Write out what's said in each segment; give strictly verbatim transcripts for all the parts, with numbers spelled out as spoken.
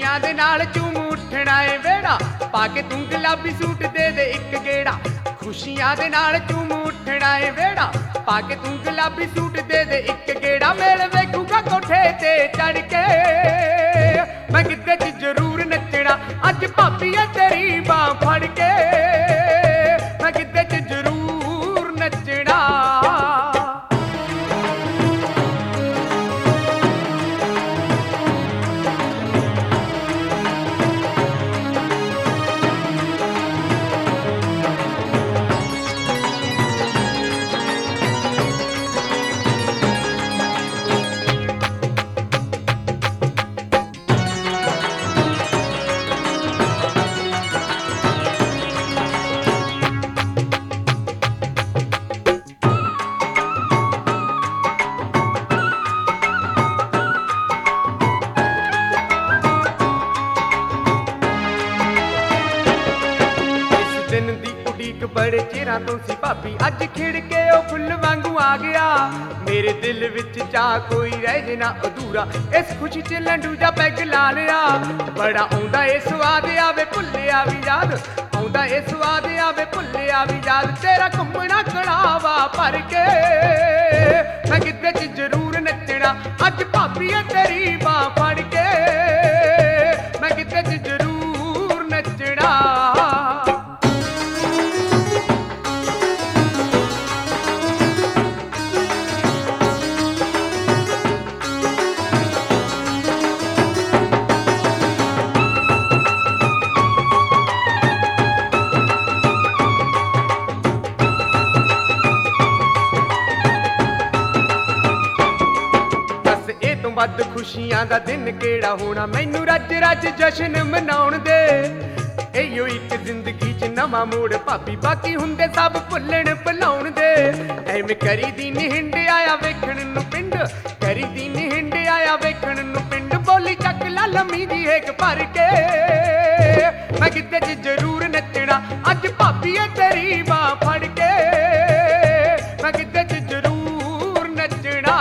खुशियां दे नाल झूम उठना है वेड़ा पाके तू गुलाबी सूट दे दे एक गेड़ा खुशियां दे नाल झूम उठना है वेड़ा पाके तू गुलाबी सूट दे दे एक गेड़ा मेल वेखूगा कोठे ते चढ़ के मैं गिद्धे च जरूर नचना अज भाभी है तेरी बां फड़ के मैं गिद्धे च जरूर नचना बड़े चिरां तो सी भाभी अज खिड़ के ओ फुल वांगू आ गया मेरे दिल विच चा कोई रह जे ना अधूरा इस खुशी च लंडू जा पैग ला लिया बड़ा आउंदा ए स्वाद आवे भुल्लिया भी याद आउंदा ए स्वाद आवे भुल्लिया भी याद तेरा घुम्मना कड़ावा भर के मैं गिद्धे च जरूर नचना अज भाभी है तेरी बां फड़ के मैं गिद्धे च जरूर नचना ਵੱਧ ਖੁਸ਼ੀਆਂ ਦਾ ਦਿਨ ਕਿਹੜਾ ਹੋਣਾ ਮੈਨੂੰ ਰੱਜ ਰੱਜ ਜਸ਼ਨ ਮਨਾਉਣ ਦੇ ਇਹੋ ਇੱਕ ਜ਼ਿੰਦਗੀ 'ਚ ਨਵਾਂ ਮੋੜ ਭਾਬੀ ਬਾਕੀ ਹੁੰਦੇ ਸਭ ਭੁੱਲਣ ਭੁਲਾਉਣ ਦੇ ਐਵੇਂ ਕਰੀ ਦੀ ਨਿਹੰਡ ਆਇਆ ਵੇਖਣ ਨੂੰ ਪਿੰਡ ਕਰੀ ਦੀ ਨਿਹੰਡ ਆਇਆ ਵੇਖਣ ਨੂੰ ਪਿੰਡ ਬੋਲੀ ਚੱਕ ਲਾ ਲੰਮੀ ਦੀ ਹੇਕ ਭਰ ਕੇ ਮੈਂ ਗਿੱਧੇ 'ਚ ਜ਼ਰੂਰ ਨੱਚਣਾ ਅੱਜ ਭਾਬੀ ਐ ਤੇਰੀ ਬਾਂਹ ਫੜ ਕੇ ਮੈਂ ਗਿੱਧੇ 'ਚ ਜ਼ਰੂਰ ਨੱਚਣਾ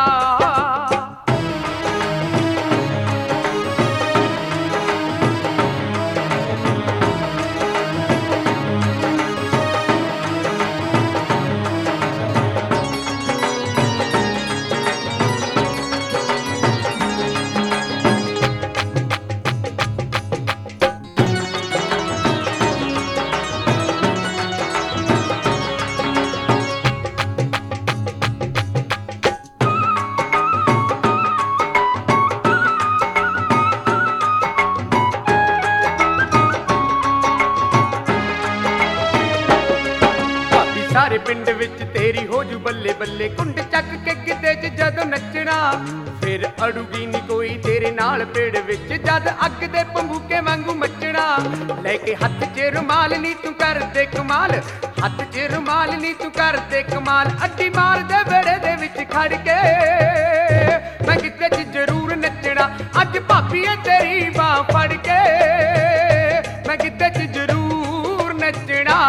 सारे पिंड विच तेरी हो जू बल्ले बल्ले कुंड चक के गिद्धे च जदों नचना फिर अड़ूगी नी कोई तेरे नाल पेड़ विच जद अग दे पंबूके वांगू मचना लेके हथ च रुमाल नी तू कर दे कमाल हथ च रुमाल नी तू कर दे कमाल अड्डी मार दे बेड़े दे विच खड़ के मैं गिद्धे च जरूर नचना अज भाभी है तेरी बांह फड़ के मैं गिद्धे च जरूर नचना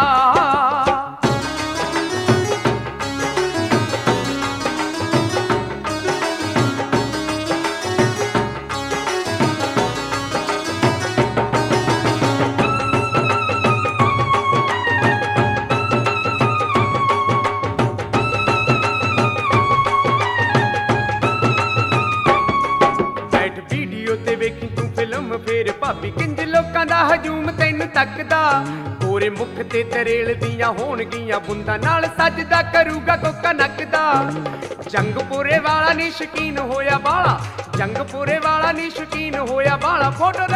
फिर भाभी किंज लोकां दा हजूम तैनू तकदा गोरे मुख ते तरेल दियां होणगियां बुंदा नाल सजदा करूगा कोका नकदा जंगपुरे वाला नी शकीन होया बाला जंगपुरे वाला नी शकीन होया बाला फोटो